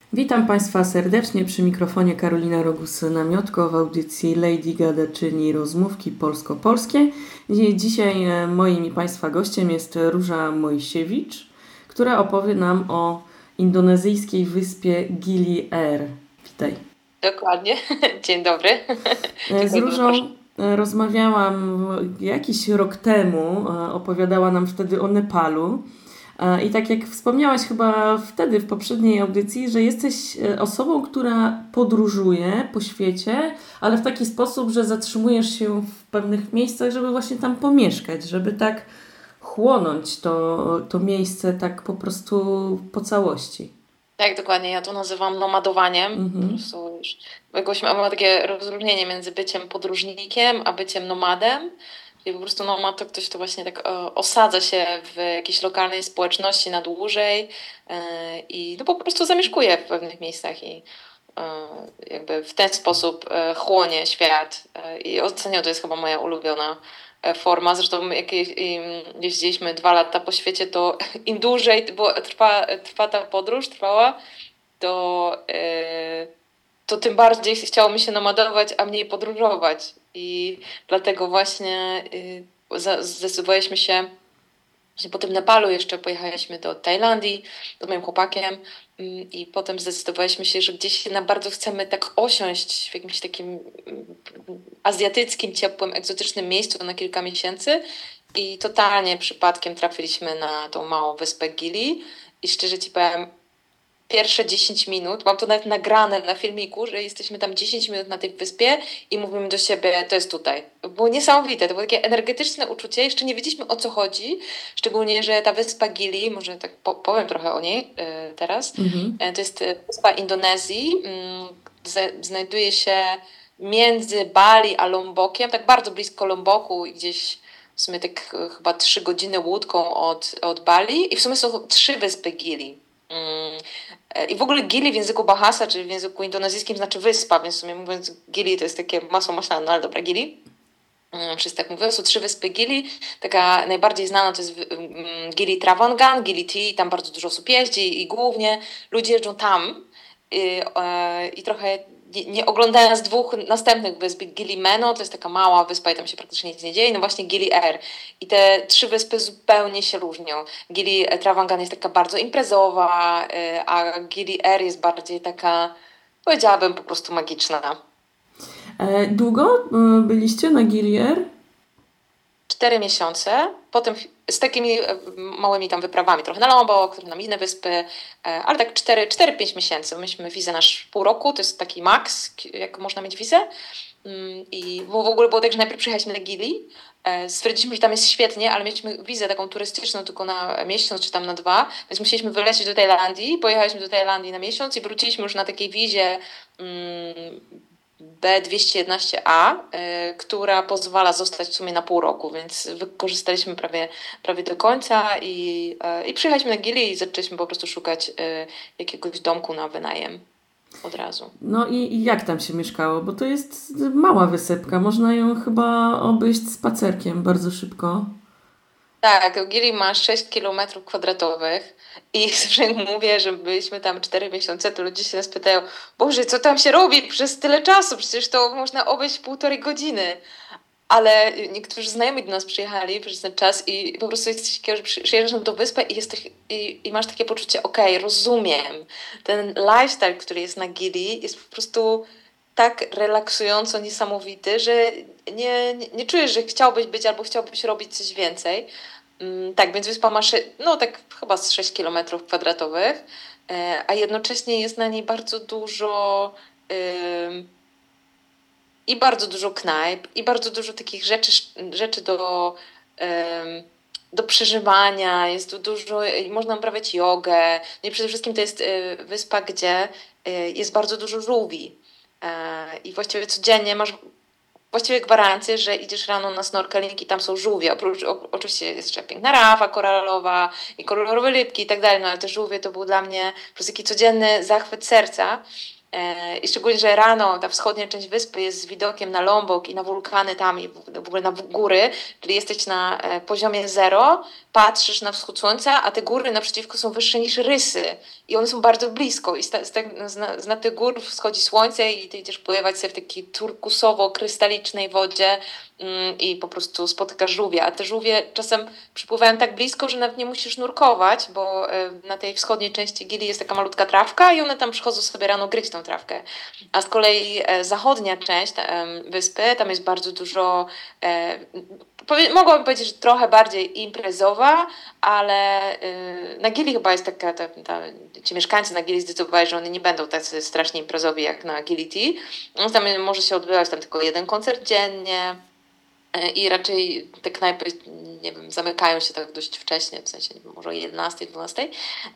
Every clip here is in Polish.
Witam Państwa serdecznie przy mikrofonie Karolina Rogus-Namiotko w audycji Lady Gada, czyli rozmówki polsko-polskie. Dzisiaj moim i Państwa gościem jest Róża Mojsiewicz, która opowie nam o indonezyjskiej wyspie Gili Air. Witaj. Dokładnie. Dzień dobry. Z Różą rozmawiałam jakiś rok temu, opowiadała nam wtedy o Nepalu. I tak jak wspomniałaś chyba wtedy w poprzedniej audycji, że jesteś osobą, która podróżuje po świecie, ale w taki sposób, że zatrzymujesz się w pewnych miejscach, żeby właśnie tam pomieszkać, żeby tak chłonąć to miejsce tak po prostu po całości. Tak, dokładnie. Ja to nazywam nomadowaniem. Po prostu już jakoś mamy takie rozróżnienie między byciem podróżnikiem, a byciem nomadem. Czyli po prostu nomad to ktoś, kto właśnie tak osadza się w jakiejś lokalnej społeczności na dłużej i no po prostu zamieszkuje w pewnych miejscach i jakby w ten sposób chłonie świat. I ostatnio to jest chyba moja ulubiona forma. Zresztą jak jeździliśmy 2 lata po świecie, to im dłużej trwa ta podróż, to tym bardziej chciało mi się nomadować, a mniej podróżować. I dlatego właśnie zdecydowaliśmy się, właśnie po tym Nepalu jeszcze pojechaliśmy do Tajlandii z moim chłopakiem i potem zdecydowaliśmy się, że gdzieś na bardzo chcemy tak osiąść w jakimś takim azjatyckim, ciepłym, egzotycznym miejscu na kilka miesięcy i totalnie przypadkiem trafiliśmy na tą małą wyspę Gili i szczerze Ci powiem, pierwsze 10 minut, mam to nawet nagrane na filmiku, że jesteśmy tam 10 minut na tej wyspie i mówimy do siebie, to jest tutaj. Było niesamowite, to było takie energetyczne uczucie, jeszcze nie wiedzieliśmy o co chodzi, szczególnie, że ta wyspa Gili, może tak powiem trochę o niej teraz, to jest wyspa Indonezji, znajduje się między Bali a Lombokiem, tak bardzo blisko Lomboku i gdzieś w sumie tak chyba 3 godziny łódką od Bali i w sumie są 3 wyspy Gili. I w ogóle Gili w języku Bahasa, czyli w języku indonezyjskim znaczy wyspa, więc w sumie mówiąc Gili to jest takie masło maślane, no ale dobra, Gili. Wszyscy tak mówią, są 3 wyspy Gili. Taka najbardziej znana to jest Gili Trawangan, Gili T, tam bardzo dużo osób jeździ i głównie ludzie jeżdżą tam i trochę nie oglądając 2 następnych wysp, Gili Meno, to jest taka mała wyspa i tam się praktycznie nic nie dzieje, no właśnie Gili Air. I te 3 wyspy zupełnie się różnią. Gili Trawangan jest taka bardzo imprezowa, a Gili Air jest bardziej taka, powiedziałabym, po prostu magiczna. Długo byliście na Gili Air? 4 miesiące, potem z takimi małymi tam wyprawami, trochę na Lombok, trochę na inne wyspy, ale tak 4-5 miesięcy. Myśmy wizę na pół roku, to jest taki maks, jak można mieć wizę. I w ogóle było tak, że najpierw przyjechaliśmy na Gili, stwierdziliśmy, że tam jest świetnie, ale mieliśmy wizę taką turystyczną tylko na miesiąc czy tam na 2, więc musieliśmy wylecieć do Tajlandii, pojechaliśmy do Tajlandii na miesiąc i wróciliśmy już na takiej wizie B211A, która pozwala zostać w sumie na pół roku, więc wykorzystaliśmy prawie do końca i przyjechaliśmy na Gili i zaczęliśmy po prostu szukać jakiegoś domku na wynajem od razu. No i jak tam się mieszkało? Bo to jest mała wysypka, można ją chyba obejść spacerkiem bardzo szybko. Tak, Gili ma 6 kilometrów kwadratowych i zawsze jak mówię, że byliśmy tam 4 miesiące, to ludzie się nas pytają, Boże, co tam się robi przez tyle czasu? Przecież to można obejść w 1,5 godziny. Ale niektórzy znajomi do nas przyjechali przez ten czas i po prostu jest coś takiego, że przyjeżdżasz na tą wyspę i masz takie poczucie, okej, rozumiem. Ten lifestyle, który jest na Gili jest po prostu tak relaksująco niesamowity, że nie czujesz, że chciałbyś być albo chciałbyś robić coś więcej. Tak, więc wyspa ma no tak chyba z 6 kilometrów kwadratowych, a jednocześnie jest na niej bardzo dużo i bardzo dużo knajp, i bardzo dużo takich rzeczy do przeżywania, jest tu dużo, można uprawiać jogę. No i przede wszystkim to jest wyspa, gdzie jest bardzo dużo żółwi. I właściwie codziennie masz właściwie gwarancję, że idziesz rano na snorkeling i tam są żółwie. Oczywiście jest jeszcze piękna rafa koralowa i kolorowe rybki i tak dalej, no ale te żółwie to był dla mnie po prostu taki codzienny zachwyt serca. I szczególnie, że rano ta wschodnia część wyspy jest z widokiem na Lombok i na wulkany tam i w ogóle na góry, czyli jesteś na poziomie zero, patrzysz na wschód słońca, a te góry naprzeciwko są wyższe niż Rysy i one są bardzo blisko i z tych gór wschodzi słońce i ty idziesz pływać sobie w takiej turkusowo-krystalicznej wodzie i po prostu spotykasz żółwie, a te żółwie czasem przypływają tak blisko, że nawet nie musisz nurkować, bo na tej wschodniej części Gili jest taka malutka trawka i one tam przychodzą sobie rano gryźć tą trawkę. A z kolei zachodnia część wyspy, tam jest bardzo dużo, mogłabym powiedzieć, że trochę bardziej imprezowa, ale na Gili chyba jest taka, ci mieszkańcy na Gili zdecydowali, że oni nie będą tacy strasznie imprezowi jak na Gili Tea. No, tam może się odbywać tam tylko jeden koncert dziennie. I raczej te knajpy, nie wiem, zamykają się tak dość wcześnie, w sensie nie wiem, może o 11, 12.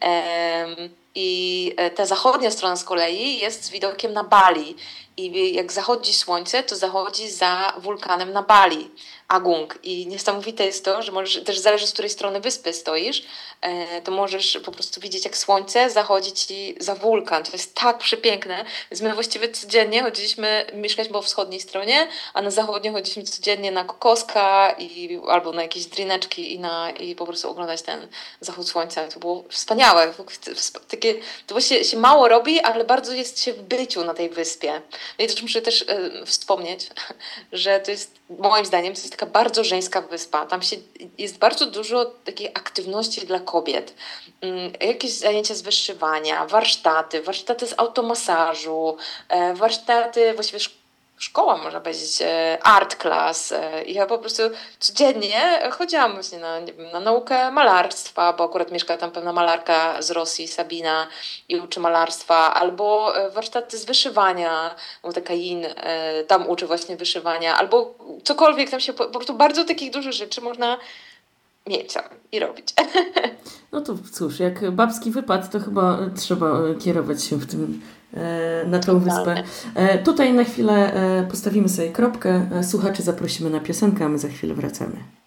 I ta zachodnia strona z kolei jest z widokiem na Bali. I jak zachodzi słońce, to zachodzi za wulkanem na Bali, Agung. I niesamowite jest to, że możesz, też zależy z której strony wyspy stoisz, to możesz po prostu widzieć, jak słońce zachodzi ci za wulkan. To jest tak przepiękne. Więc my właściwie codziennie mieszkaliśmy po wschodniej stronie, a na zachodniej chodziliśmy codziennie na kokoska albo na jakieś drineczki i po prostu oglądać ten zachód słońca. To było wspaniałe. To właśnie się mało robi, ale bardzo jest się w byciu na tej wyspie. No i też muszę wspomnieć, że to jest, moim zdaniem, to jest taka bardzo żeńska wyspa. Tam jest bardzo dużo takiej aktywności dla kobiet. Jakieś zajęcia z wyszywania, warsztaty z automasażu, warsztaty, właściwie szkoła, można powiedzieć, art class. I ja po prostu codziennie chodziłam właśnie na naukę malarstwa, bo akurat mieszka tam pewna malarka z Rosji, Sabina, i uczy malarstwa, albo warsztaty z wyszywania, bo taka Yin tam uczy właśnie wyszywania, albo cokolwiek tam się, po prostu bardzo takich dużych rzeczy można mieć tam i robić. No to cóż, jak babski wypad, to chyba trzeba kierować się na tą wyspę. Tutaj na chwilę postawimy sobie kropkę. Słuchaczy zaprosimy na piosenkę, a my za chwilę wracamy.